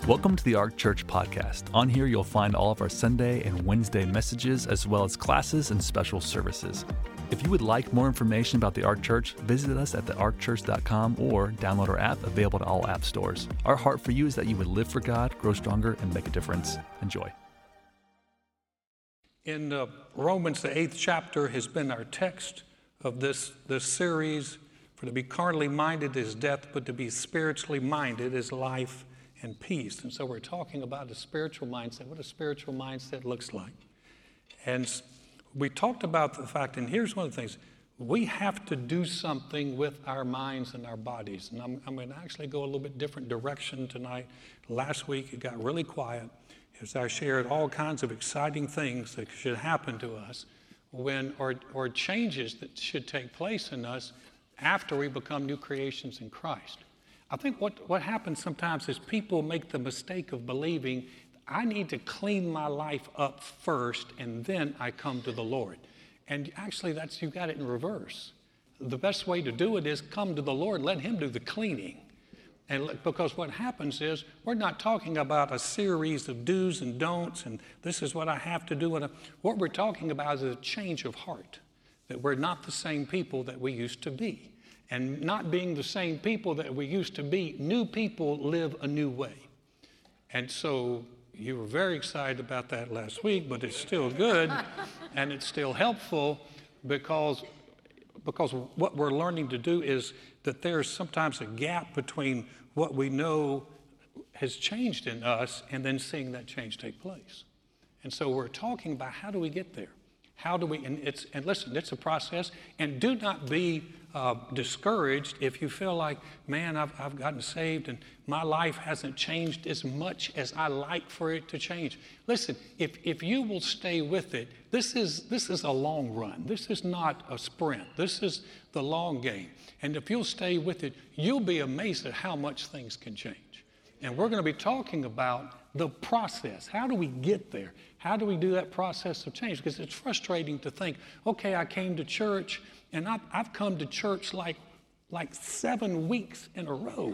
Welcome to the Ark Church podcast. On here, you'll find all of our Sunday and Wednesday messages, as well as classes and special services. If you would like more information about the Ark Church, visit us at thearkchurch.com or download our app, available to all app stores. Our heart for you is that you would live for God, grow stronger, and make a difference. Enjoy. In Romans, the 8th chapter has been our text of this series. For to be carnally minded is death, but to be spiritually minded is life and peace. And so we're talking about a spiritual mindset, what a spiritual mindset looks like. And we talked about the fact, and here's one of the things, we have to do something with our minds and our bodies. And I'm going to actually go a little bit different direction tonight. Last week it got really quiet as I shared all kinds of exciting things that should happen to us when, or changes that should take place in us after we become new creations in Christ. I think what happens sometimes is people make the mistake of believing I need to clean my life up first and then I come to the Lord. And actually you got it in reverse. The best way to do it is come to the Lord, let Him do the cleaning. And because what happens is we're not talking about a series of do's and don'ts and this is what I have to do. What we're talking about is a change of heart, that we're not the same people that we used to be. And not being the same people that we used to be, new people live a new way. And so you were very excited about that last week, but it's still good and it's still helpful because what we're learning to do is that there's sometimes a gap between what we know has changed in us and then seeing that change take place. And so we're talking about how do we get there? How do we, and listen, it's a process, and do not be discouraged if you feel like, man, I've gotten saved and my life hasn't changed as much as I like for it to change. Listen, if you will stay with it, this is a long run. This is not a sprint. This is the long game. And if you'll stay with it, you'll be amazed at how much things can change. And we're going to be talking about the process. How do we get there? How do we do that process of change? Because it's frustrating to think, okay, I came to church, and I've come to church like 7 weeks in a row.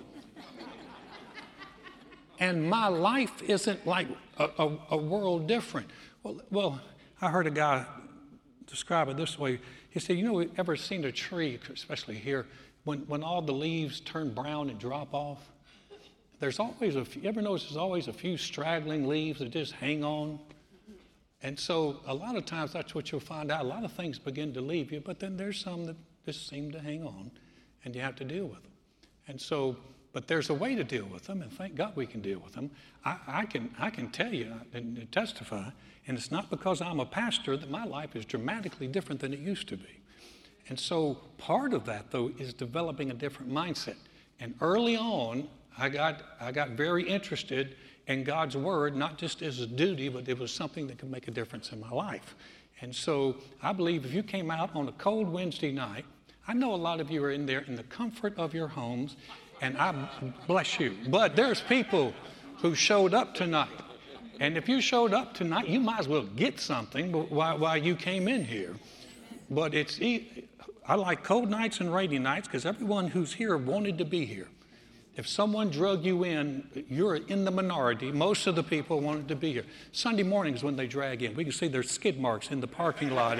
And my life isn't like a world different. Well, I heard a guy describe it this way. He said, you ever seen a tree, especially here, when all the leaves turn brown and drop off? There's always you ever notice there's always a few straggling leaves that just hang on? And so a lot of times that's what you'll find out. A lot of things begin to leave you, but then there's some that just seem to hang on, and you have to deal with them. And so, but there's a way to deal with them, and thank God we can deal with them. I can tell you and testify, and it's not because I'm a pastor that my life is dramatically different than it used to be. And so part of that, though, is developing a different mindset. And early on, I got very interested in God's Word, not just as a duty, but it was something that could make a difference in my life. And so I believe if you came out on a cold Wednesday night, I know a lot of you are in there in the comfort of your homes, and I bless you. But there's people who showed up tonight. And if you showed up tonight, you might as well get something while you came in here. But I like cold nights and rainy nights because everyone who's here wanted to be here. If someone drug you in, you're in the minority. Most of the people wanted to be here. Sunday mornings when they drag in, we can see their skid marks in the parking lot.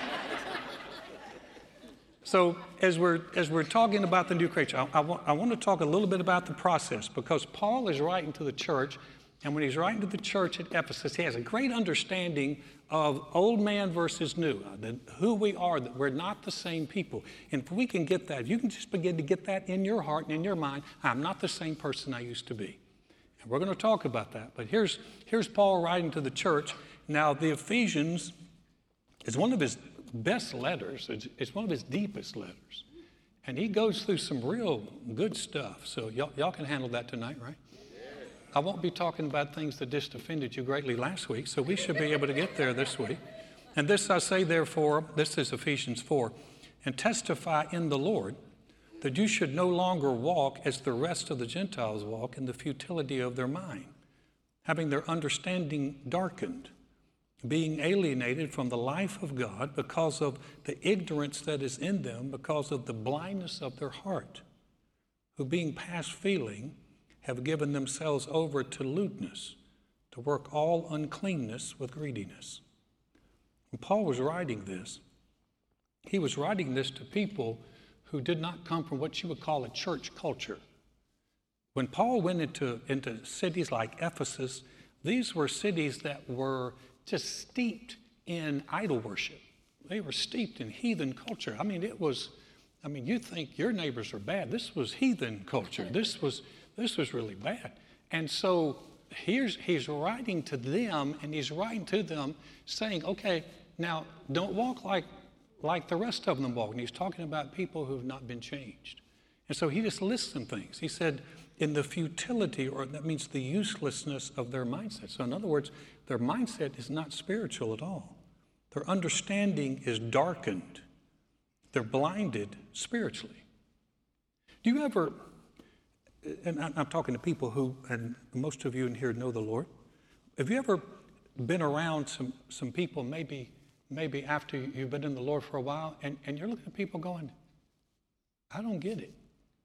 So as we're talking about the new creation, I want to talk a little bit about the process because Paul is writing to the church, and when he's writing to the church at Ephesus, he has a great understanding of old man versus new, who we are, that we're not the same people. And if we can get that, if you can just begin to get that in your heart and in your mind, I'm not the same person I used to be. And we're going to talk about that. But here's Paul writing to the church. Now, the Ephesians is one of his best letters. It's one of his deepest letters. And he goes through some real good stuff. So y'all can handle that tonight, right? I won't be talking about things that just offended you greatly last week, so we should be able to get there this week. And this I say, therefore, this is Ephesians 4, and testify in the Lord that you should no longer walk as the rest of the Gentiles walk in the futility of their mind, having their understanding darkened, being alienated from the life of God because of the ignorance that is in them, because of the blindness of their heart, who being past feeling have given themselves over to lewdness, to work all uncleanness with greediness. When Paul was writing this, he was writing this to people who did not come from what you would call a church culture. When Paul went into cities like Ephesus, these were cities that were just steeped in idol worship. They were steeped in heathen culture. You think your neighbors are bad. This was heathen culture. This was really bad. And so he's writing to them, and he's writing to them saying, okay, now don't walk like the rest of them walk. And he's talking about people who have not been changed. And so he just lists some things. He said, in the futility, or that means the uselessness of their mindset. So in other words, their mindset is not spiritual at all. Their understanding is darkened. They're blinded spiritually. Do you ever, and I'm talking to people who, and most of you in here know the Lord. Have you ever been around some people, maybe after you've been in the Lord for a while, and you're looking at people going, I don't get it.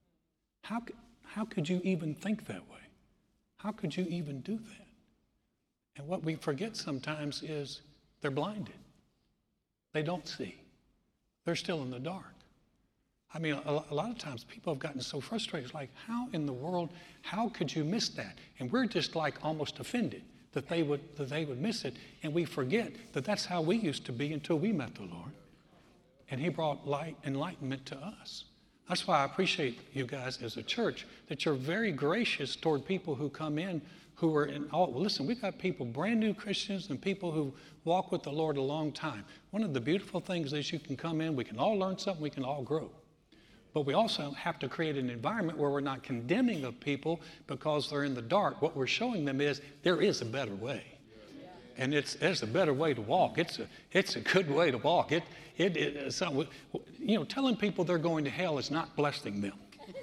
How could you even think that way? How could you even do that? And what we forget sometimes is they're blinded. They don't see. They're still in the dark. I mean, a lot of times people have gotten so frustrated. It's like, how in the world, how could you miss that? And we're just like almost offended that they would miss it. And we forget that that's how we used to be until we met the Lord. And he brought light, enlightenment to us. That's why I appreciate you guys as a church, that you're very gracious toward people who come in who are in all. Well, listen, we've got people, brand new Christians, and people who walk with the Lord a long time. One of the beautiful things is you can come in, we can all learn something, we can all grow. But we also have to create an environment where we're not condemning of people because they're in the dark. What we're showing them is there is a better way. And there's a better way to walk. It's a good way to walk. Telling people they're going to hell is not blessing them.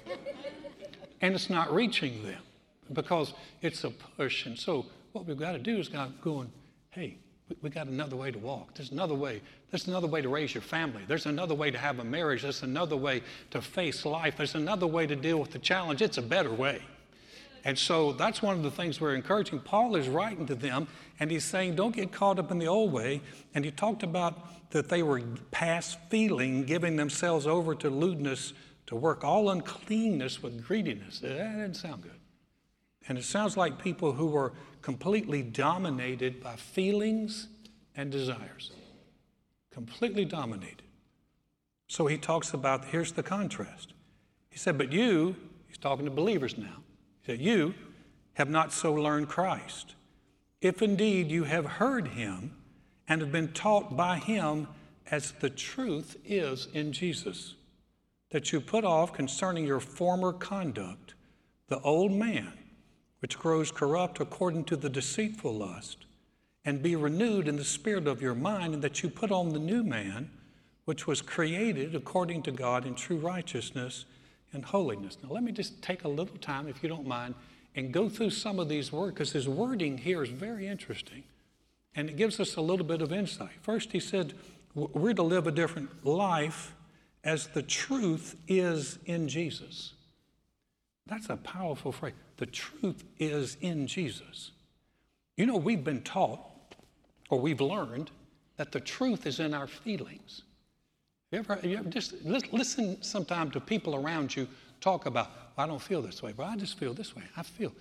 And it's not reaching them because it's a push. And so what we've got to do is going, hey, we got another way to walk. There's another way. There's another way to raise your family. There's another way to have a marriage. There's another way to face life. There's another way to deal with the challenge. It's a better way. And so that's one of the things we're encouraging. Paul is writing to them, and he's saying, don't get caught up in the old way. And he talked about that they were past feeling, giving themselves over to lewdness, to work all uncleanness with greediness. That didn't sound good. And it sounds like people who were completely dominated by feelings and desires. Completely dominated. So he talks about, here's the contrast. He said, but you, he's talking to believers now, he said, you have not so learned Christ. If indeed you have heard him and have been taught by him as the truth is in Jesus, that you put off concerning your former conduct the old man, which grows corrupt according to the deceitful lust, and be renewed in the spirit of your mind, and that you put on the new man, which was created according to God in true righteousness and holiness. Now let me just take a little time, if you don't mind, and go through some of these words, because his wording here is very interesting, and it gives us a little bit of insight. First, he said, we're to live a different life as the truth is in Jesus. That's a powerful phrase. The truth is in Jesus. You know, we've been taught, or we've learned, that the truth is in our feelings. You ever just listen sometime to people around you talk about, I don't feel this way, but I just feel this way. I feel.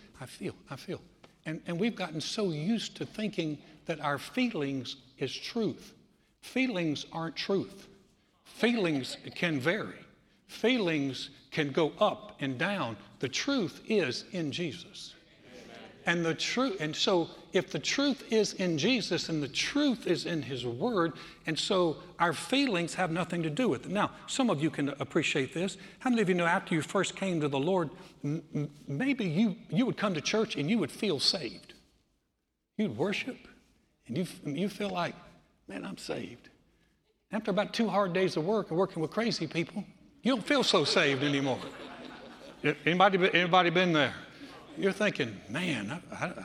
And we've gotten so used to thinking that our feelings is truth. Feelings aren't truth. Feelings can vary. Feelings can go up and down. The truth is in Jesus. And so if the truth is in Jesus and the truth is in his word, and so our feelings have nothing to do with it. Now, some of you can appreciate this. How many of you know after you first came to the Lord, maybe you would come to church and you would feel saved. You'd worship and you feel like, man, I'm saved. After about 2 hard days of work and working with crazy people, you don't feel so saved anymore. Anybody been there? You're thinking, man,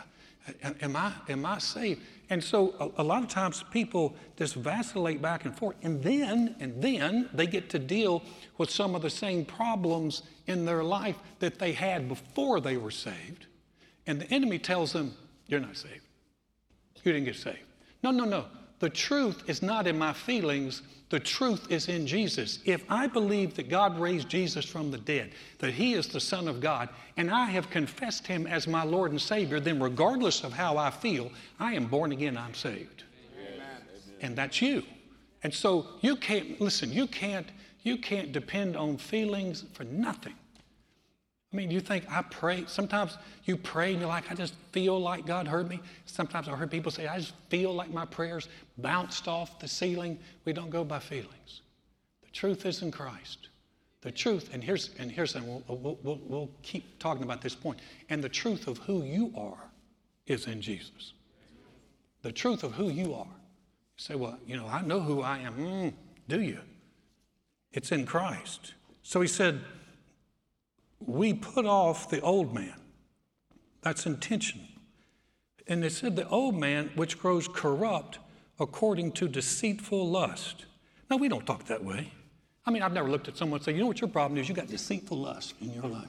Am I saved? And so a lot of times people just vacillate back and forth, and then they get to deal with some of the same problems in their life that they had before they were saved. And the enemy tells them, you're not saved. You didn't get saved. No. The truth is not in my feelings. The truth is in Jesus. If I believe that God raised Jesus from the dead, that he is the Son of God, and I have confessed him as my Lord and Savior, then regardless of how I feel, I am born again, I'm saved. Amen. And that's you. And so you can't depend on feelings for nothing. I mean, you think I pray. Sometimes you pray and you're like, I just feel like God heard me. Sometimes I heard people say, I just feel like my prayers bounced off the ceiling. We don't go by feelings. The truth is in Christ. The truth, and we'll keep talking about this point. And the truth of who you are is in Jesus. The truth of who you are. You say, well, I know who I am. Do you? It's in Christ. So he said, we put off the old man. That's intentional. And it said the old man which grows corrupt according to deceitful lust. Now, we don't talk that way. I mean, I've never looked at someone and say, you know what your problem is? You got deceitful lust in your life.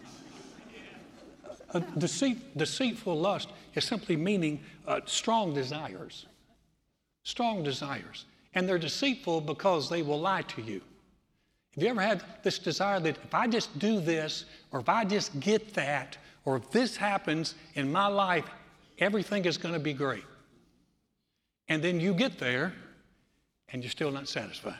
Deceitful lust is simply meaning strong desires. Strong desires. And they're deceitful because they will lie to you. Have you ever had this desire that if I just do this, or if I just get that, or if this happens in my life, everything is going to be great? And then you get there, and you're still not satisfied.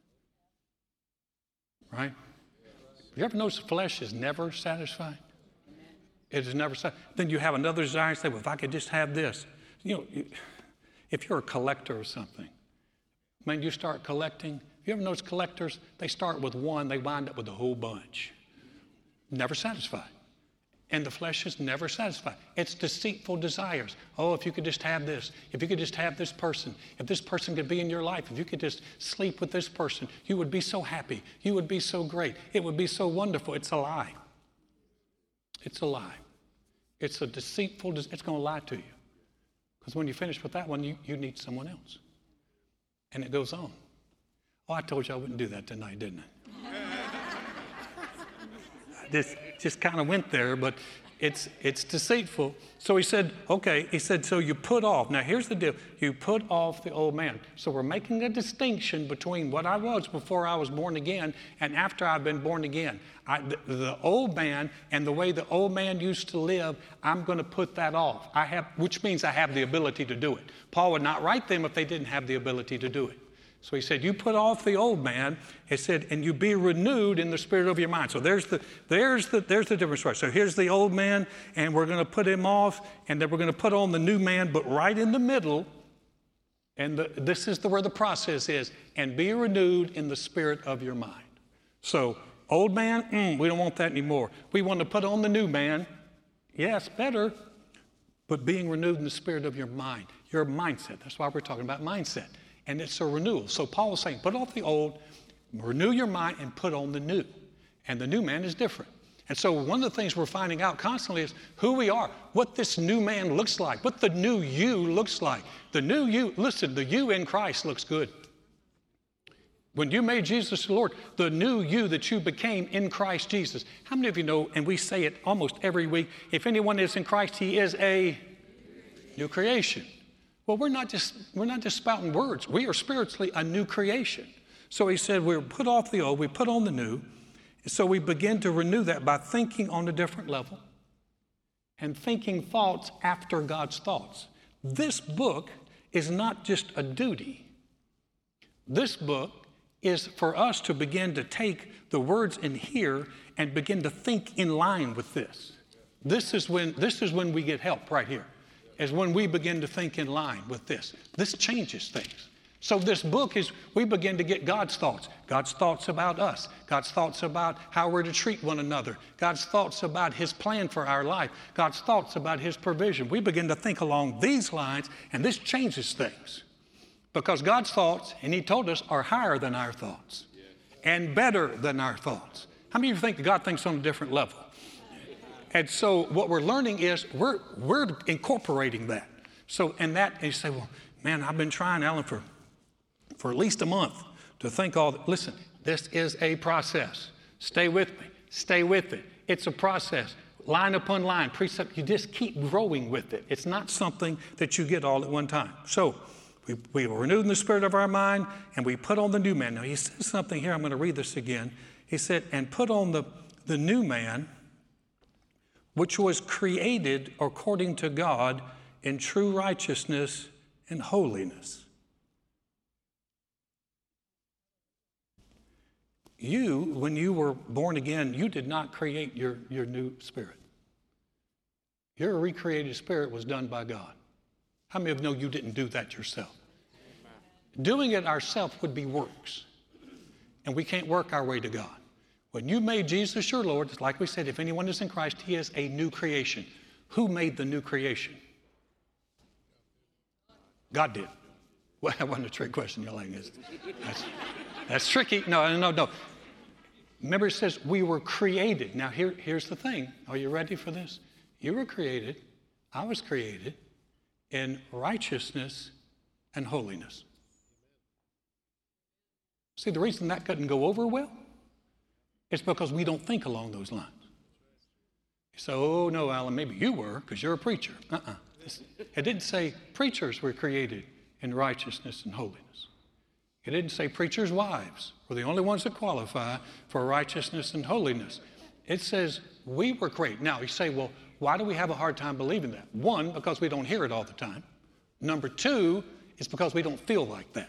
Right? Have you ever noticed the flesh is never satisfied? It is never satisfied. Then you have another desire and say, well, if I could just have this. If you're a collector of something, when you start collecting, you ever notice collectors, they start with one, they wind up with a whole bunch. Never satisfied. And the flesh is never satisfied. It's deceitful desires. Oh, if you could just have this. If you could just have this person. If this person could be in your life. If you could just sleep with this person. You would be so happy. You would be so great. It would be so wonderful. It's a lie. It's a lie. It's a deceitful, it's going to lie to you. Because when you finish with that one, you need someone else. And it goes on. Oh, I told you I wouldn't do that tonight, didn't I? Just kind of went there, but it's deceitful. So he said, so you put off. Now here's the deal. You put off the old man. So we're making a distinction between what I was before I was born again and after I've been born again. The old man and the way the old man used to live, I'm going to put that off. Which means I have the ability to do it. Paul would not write them if they didn't have the ability to do it. So he said, you put off the old man, he said, and you be renewed in the spirit of your mind. So there's the difference. Right? So here's the old man, and we're going to put him off, and then we're going to put on the new man, but right in the middle, and this is where the process is, and be renewed in the spirit of your mind. So old man, we don't want that anymore. We want to put on the new man. Yes, better, but being renewed in the spirit of your mind, your mindset. That's why we're talking about mindset. And it's a renewal. So Paul is saying, put off the old, renew your mind, and put on the new. And the new man is different. And so one of the things we're finding out constantly is who we are, what this new man looks like, what the new you looks like. The new you, listen, the you in Christ looks good. When you made Jesus the Lord, the new you that you became in Christ Jesus. How many of you know, and we say it almost every week, if anyone is in Christ, he is a new creation. Well, we're not just spouting words. We are spiritually a new creation. So he said, we put off the old, we put on the new. So we begin to renew that by thinking on a different level and thinking thoughts after God's thoughts. This book is not just a duty. This book is for us to begin to take the words in here and begin to think in line with this. This is when we get help right here. Is when we begin to think in line with this. This changes things. So this book is, we begin to get God's thoughts about us, God's thoughts about how we're to treat one another, God's thoughts about his plan for our life, God's thoughts about his provision. We begin to think along these lines, and this changes things. Because God's thoughts, and he told us, are higher than our thoughts and better than our thoughts. How many of you think God thinks on a different level? so what we're learning is we're incorporating that. So, and you say, well, man, I've been trying, Alan, for at least a month to think all that. Listen, this is a process. Stay with me. Stay with it. It's a process. Line upon line, precept. You just keep growing with it. It's not something that you get all at one time. So we were renewed in the spirit of our mind, and we put on the new man. Now, he says something here. I'm going to read this again. He said, and put on the new man, which was created according to God in true righteousness and holiness. You, when you were born again, you did not create your new spirit. Your recreated spirit was done by God. How many of you know you didn't do that yourself? Doing it ourselves would be works. And we can't work our way to God. When you made Jesus your Lord, like we said, if anyone is in Christ, he is a new creation. Who made the new creation? God did. Well, that wasn't a trick question. You're like, that's tricky. No. Remember, it says we were created. Now, here's the thing. Are you ready for this? You were created. I was created in righteousness and holiness. See, the reason that couldn't go over well is because we don't think along those lines. You say, oh, no, Alan, maybe you were because you're a preacher. It didn't say preachers were created in righteousness and holiness. It didn't say preachers' wives were the only ones that qualify for righteousness and holiness. It says we were created. Now, you say, well, why do we have a hard time believing that? One, because we don't hear it all the time. Number two, it's because we don't feel like that.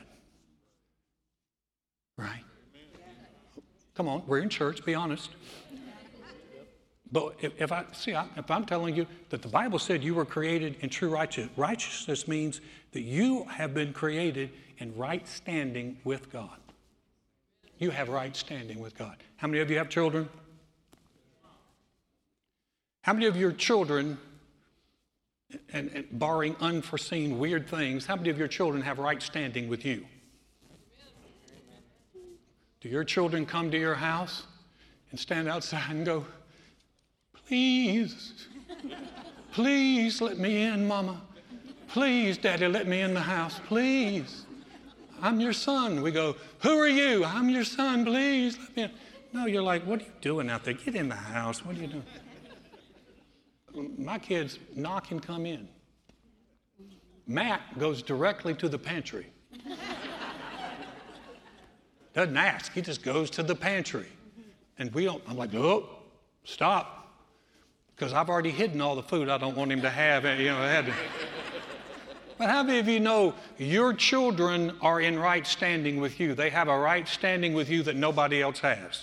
Right? Come on, we're in church, be honest. But if I'm telling you that the Bible said you were created in true righteousness, righteousness means that you have been created in right standing with God. You have right standing with God. How many of you have children? How many of your children, and barring unforeseen weird things, how many of your children have right standing with you? Do your children come to your house and stand outside and go, please let me in, Mama. Please, Daddy, let me in the house, please. I'm your son. We go, who are you? I'm your son, please let me in. No, you're like, what are you doing out there? Get in the house. What are you doing? My kids knock and come in. Matt goes directly to the pantry. Doesn't ask. He just goes to the pantry. And I'm like, oh, stop. Because I've already hidden all the food I don't want him to have. But how many of you know your children are in right standing with you? They have a right standing with you that nobody else has.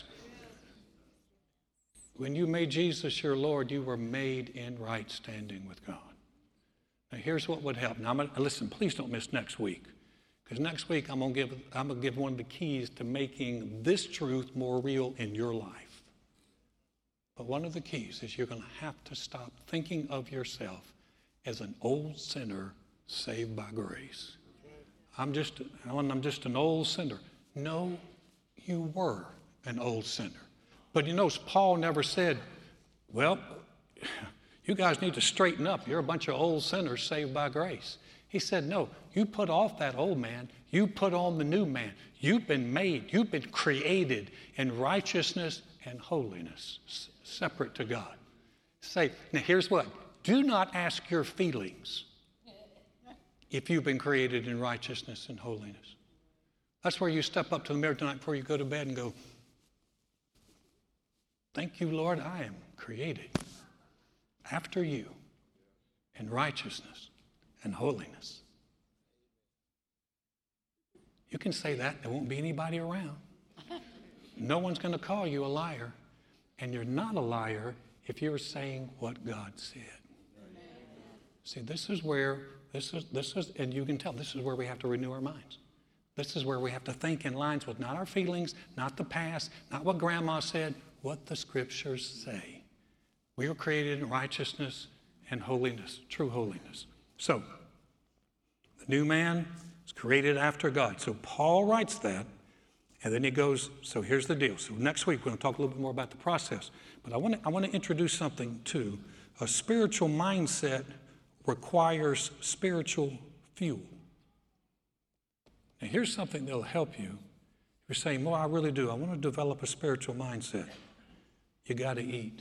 When you made Jesus your Lord, you were made in right standing with God. Now, here's what would help. Now, listen, please don't miss next week. Because next week, I'm going to give one of the keys to making this truth more real in your life. But one of the keys is you're going to have to stop thinking of yourself as an old sinner saved by grace. I'm just an old sinner. No, you were an old sinner. But you notice Paul never said, well, you guys need to straighten up. You're a bunch of old sinners saved by grace. He said, no, you put off that old man. You put on the new man. You've been made. You've been created in righteousness and holiness, separate to God. Now here's what. Do not ask your feelings if you've been created in righteousness and holiness. That's where you step up to the mirror tonight before you go to bed and go, thank you, Lord, I am created after you in righteousness and holiness. You can say that. There won't be anybody around. No one's going to call you a liar. And you're not a liar if you're saying what God said. See, this is, and you can tell, this is where we have to renew our minds. This is where we have to think in lines with not our feelings, not the past, not what grandma said, what the scriptures say. We were created in righteousness and holiness, true holiness. So, the new man is created after God. So Paul writes that, And then he goes, so here's the deal. So next week, we're going to talk a little bit more about the process. But I want to introduce something too. A spiritual mindset requires spiritual fuel. Now, here's something that'll help you. You're saying, well, I really do. I want to develop a spiritual mindset. You got to eat.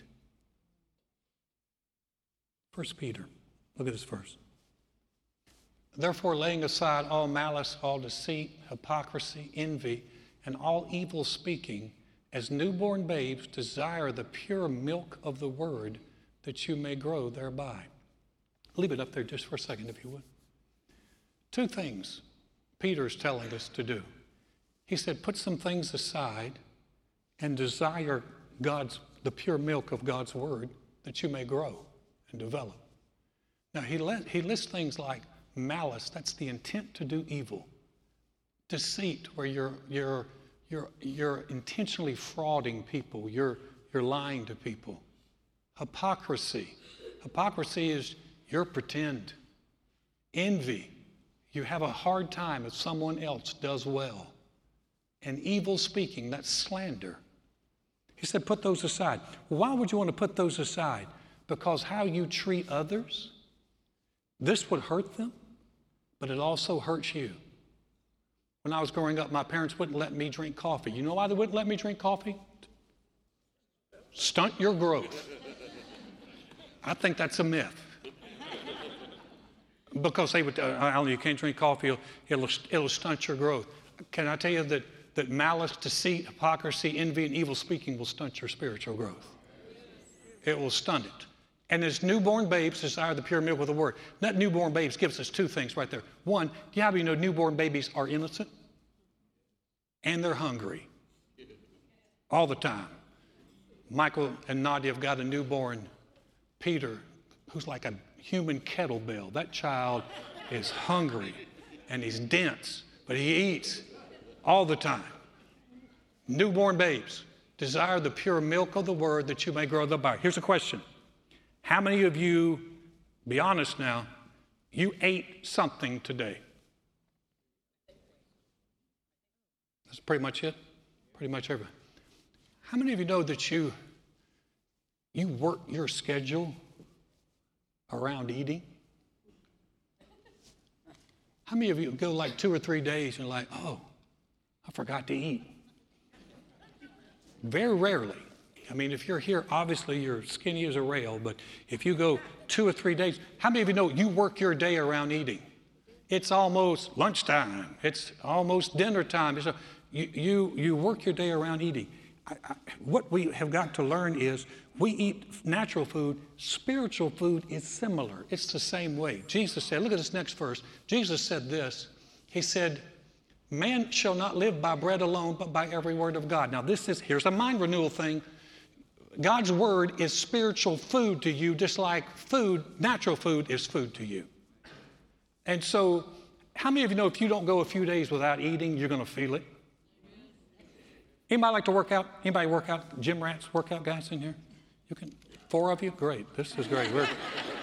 1 Peter, look at this verse. Therefore, laying aside all malice, all deceit, hypocrisy, envy, and all evil speaking, as newborn babes desire the pure milk of the word, that you may grow thereby. Leave it up there just for a second, if you would. Two things Peter's telling us to do. He said, put some things aside and desire the pure milk of God's word, that you may grow and develop. Now, he lists things like malice, that's the intent to do evil. Deceit, where you're intentionally frauding people, you're lying to people. Hypocrisy is you're pretend. Envy, you have a hard time if someone else does well. And evil speaking, that's slander. He said, put those aside. Why would you want to put those aside? Because how you treat others, this would hurt them, but it also hurts you. When I was growing up, my parents wouldn't let me drink coffee. You know why they wouldn't let me drink coffee? Stunt your growth. I think that's a myth. Because they would, Alan, you can't drink coffee, it'll stunt your growth. Can I tell you that malice, deceit, hypocrisy, envy, and evil speaking will stunt your spiritual growth? It will stunt it. And as newborn babes desire the pure milk of the word. That newborn babes gives us two things right there. One, do you have know newborn babies are innocent? And they're hungry. All the time. Michael and Nadia have got a newborn Peter who's like a human kettlebell. That child is hungry and he's dense, but he eats all the time. Newborn babes desire the pure milk of the word, that you may grow thereby. Here's a question. How many of you, be honest now, you ate something today? That's pretty much it? Pretty much everybody. How many of you know that you work your schedule around eating? How many of you go like 2 or 3 days and like, oh, I forgot to eat? Very rarely. I mean, if you're here, obviously you're skinny as a rail, but if you go 2 or 3 days, how many of you know you work your day around eating? It's almost lunchtime. It's almost dinner time. So you work your day around eating. What we have got to learn is we eat natural food. Spiritual food is similar. It's the same way. Jesus said, look at this next verse. Jesus said this. He said, man shall not live by bread alone, but by every word of God. Now here's a mind renewal thing. God's word is spiritual food to you, just like natural food is food to you. And so, how many of you know if you don't go a few days without eating, you're going to feel it? Anybody like to work out? Anybody work out? Gym rats, workout guys in here? You can. 4 of you? Great. This is great. Yeah.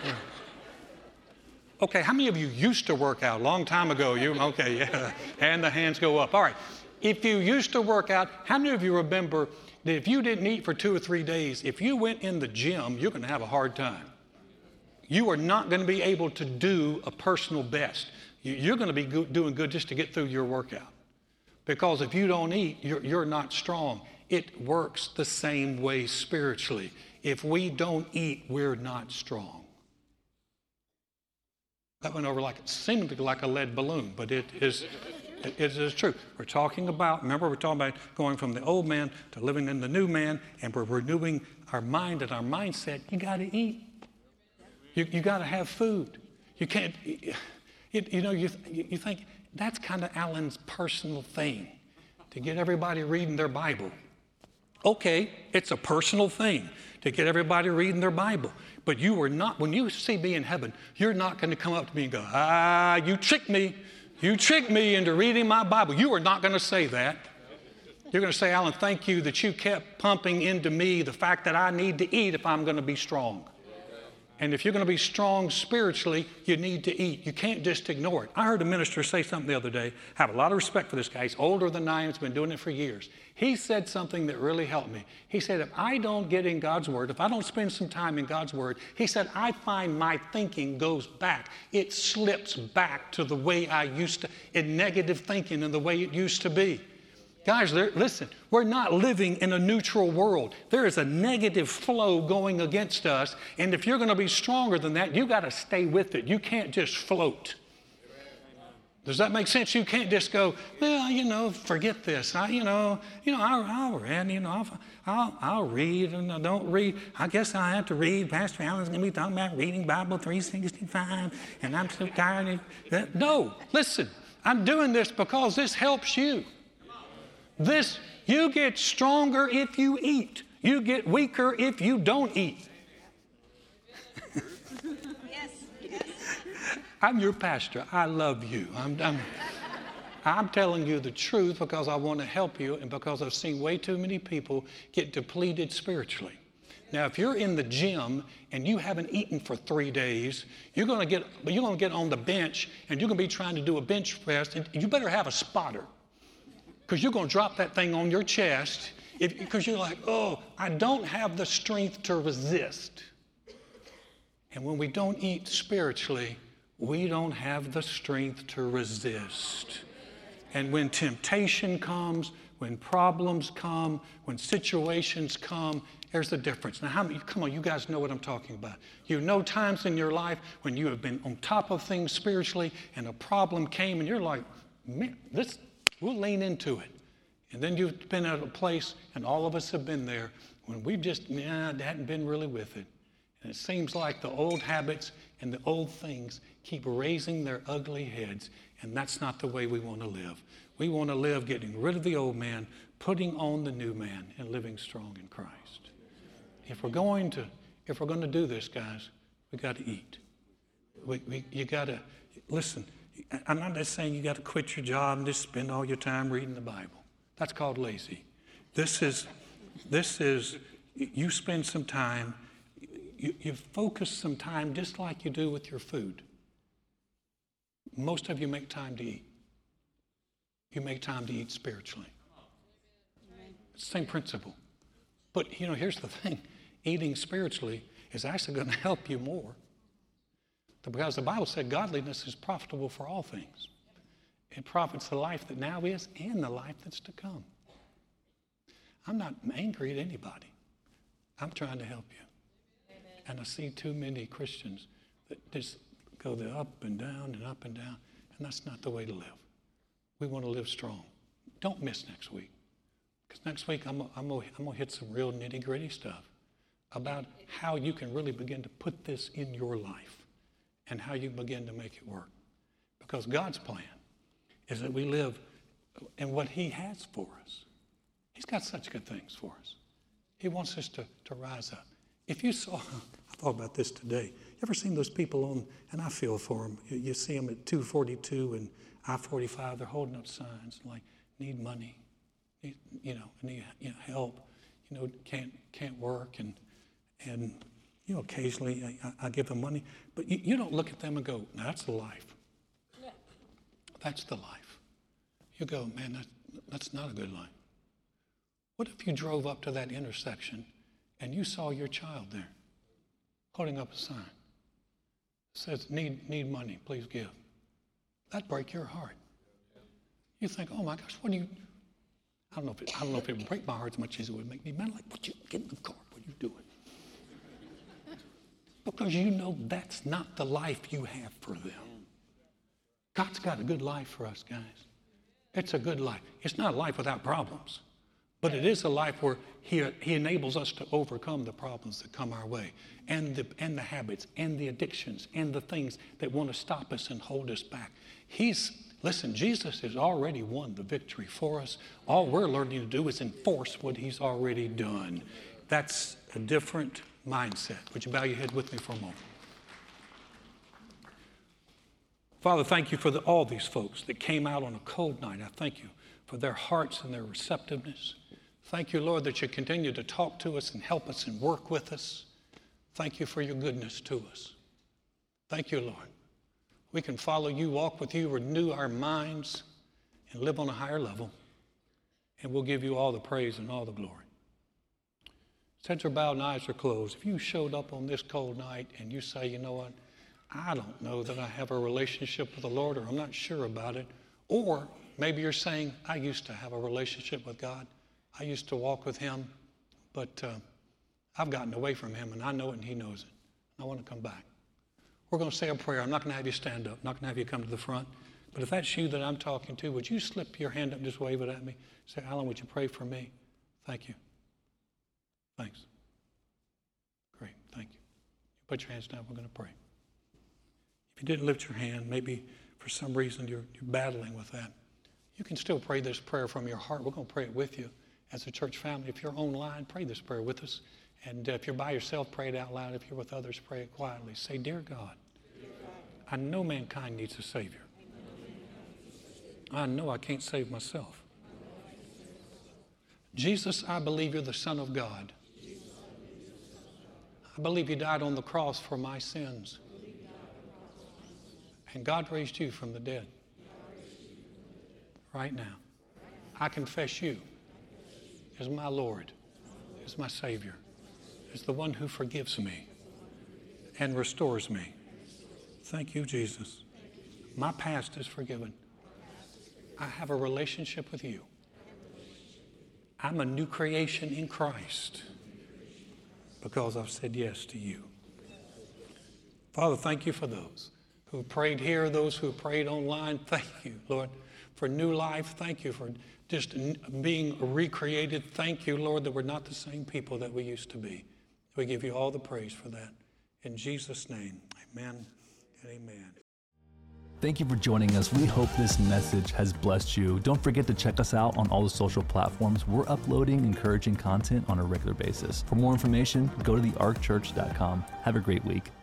Okay, how many of you used to work out a long time ago? Okay, yeah. And the hands go up. All right. If you used to work out, how many of you remember that if you didn't eat for 2 or 3 days, if you went in the gym, you're going to have a hard time. You are not going to be able to do a personal best. You're going to be doing good just to get through your workout. Because if you don't eat, you're not strong. It works the same way spiritually. If we don't eat, we're not strong. That went over seemed like a lead balloon, but it is true. We're talking about going from the old man to living in the new man, and we're renewing our mind and our mindset. You got to eat. You got to have food. You can't, you think that's kind of Alan's personal thing, to get everybody reading their Bible. Okay, it's a personal thing to get everybody reading their Bible. But you are not, when you see me in heaven, you're not going to come up to me and go, you tricked me. You tricked me into reading my Bible. You are not going to say that. You're going to say, Alan, thank you that you kept pumping into me the fact that I need to eat if I'm going to be strong. And if you're going to be strong spiritually, you need to eat. You can't just ignore it. I heard a minister say something the other day. I have a lot of respect for this guy. He's older than I am. He's been doing it for years. He said something that really helped me. He said, if I don't get in God's Word, if I don't spend some time in God's Word, he said, I find my thinking goes back. It slips back to the way I used to, in negative thinking and the way it used to be. Guys, listen, we're not living in a neutral world. There is a negative flow going against us, and if you're going to be stronger than that, you got to stay with it. You can't just float. Does that make sense? You can't just go, well, forget this. I'll read and I don't read. I guess I have to read. Pastor Allen's going to be talking about reading Bible 365, and I'm so tired of that. No, listen, I'm doing this because this helps you. You get stronger if you eat. You get weaker if you don't eat. Yes. I'm your pastor. I love you. I'm telling you the truth because I want to help you and because I've seen way too many people get depleted spiritually. Now, if you're in the gym and you haven't eaten for 3 days, you're going to get on the bench and you're going to be trying to do a bench press, and you better have a spotter. Because you're going to drop that thing on your chest because you're like, oh, I don't have the strength to resist. And when we don't eat spiritually, we don't have the strength to resist. And when temptation comes, when problems come, when situations come, there's the difference. Now, come on, you guys know what I'm talking about. You know times in your life when you have been on top of things spiritually and a problem came and you're like, man, we'll lean into it. And then you've been at a place, and all of us have been there, when we've just hadn't been really with it. And it seems like the old habits and the old things keep raising their ugly heads, and that's not the way we want to live. We want to live getting rid of the old man, putting on the new man, and living strong in Christ. If we're going to do this, guys, we got to eat. You got to, listen, I'm not just saying you got to quit your job and just spend all your time reading the Bible. That's called lazy. This is you spend some time, you focus some time just like you do with your food. Most of you make time to eat. You make time to eat spiritually. It's the same principle. But, here's the thing. Eating spiritually is actually going to help you more. Because the Bible said godliness is profitable for all things. It profits the life that now is and the life that's to come. I'm not angry at anybody. I'm trying to help you. Amen. And I see too many Christians that just go up and down and up and down, and that's not the way to live. We want to live strong. Don't miss next week. Because next week I'm going to hit some real nitty-gritty stuff about how you can really begin to put this in your life. And how you begin to make it work. Because God's plan is that we live in what He has for us. He's got such good things for us. He wants us to rise up. If you saw, I thought about this today. You ever seen those people and I feel for them. You see them at 242 and I-45, they're holding up signs like, need money, need help, can't work, and occasionally I give them money, but you don't look at them and go, now that's the life. Yeah. That's the life. You go, man, that's not a good life. What if you drove up to that intersection and you saw your child there holding up a sign that says, need money, please give. That'd break your heart. You think, oh my gosh, I don't know if it would break my heart as much as it would make me mad. Like, what you get in the car? What are you doing? Because that's not the life you have for them. God's got a good life for us, guys. It's a good life. It's not a life without problems, but it is a life where He enables us to overcome the problems that come our way, and the habits, and the addictions, and the things that want to stop us and hold us back. Listen, Jesus has already won the victory for us. All we're learning to do is enforce what He's already done. That's a different mindset. Would you bow your head with me for a moment? Father, thank you for all these folks that came out on a cold night. I thank you for their hearts and their receptiveness. Thank you, Lord, that you continue to talk to us and help us and work with us. Thank you for your goodness to us. Thank you, Lord. We can follow you, walk with you, renew our minds, and live on a higher level. And we'll give you all the praise and all the glory. Heads are bowed and eyes are closed. If you showed up on this cold night and you say, you know what, I don't know that I have a relationship with the Lord, or I'm not sure about it. Or maybe you're saying, I used to have a relationship with God. I used to walk with him, but I've gotten away from him, and I know it and he knows it. I want to come back. We're going to say a prayer. I'm not going to have you stand up. I'm not going to have you come to the front. But if that's you that I'm talking to, would you slip your hand up and just wave it at me? Say, Alan, would you pray for me? Thank you. Thanks. Great. Thank you. Put your hands down. We're going to pray. If you didn't lift your hand, maybe for some reason you're battling with that, you can still pray this prayer from your heart. We're going to pray it with you as a church family. If you're online, pray this prayer with us. And if you're by yourself, pray it out loud. If you're with others, pray it quietly. Say, Dear God, I know mankind needs a Savior. I know I can't save myself. Jesus, I believe you're the Son of God. I believe you died on the cross for my sins. And God raised you from the dead. Right now, I confess you as my Lord, as my Savior, as the one who forgives me and restores me. Thank you, Jesus. My past is forgiven. I have a relationship with you. I'm a new creation in Christ because I've said yes to you. Father, thank you for those who prayed here, those who prayed online. Thank you, Lord, for new life. Thank you for just being recreated. Thank you, Lord, that we're not the same people that we used to be. We give you all the praise for that. In Jesus' name, amen and amen. Thank you for joining us. We hope this message has blessed you. Don't forget to check us out on all the social platforms. We're uploading encouraging content on a regular basis. For more information, go to thearkchurch.com. Have a great week.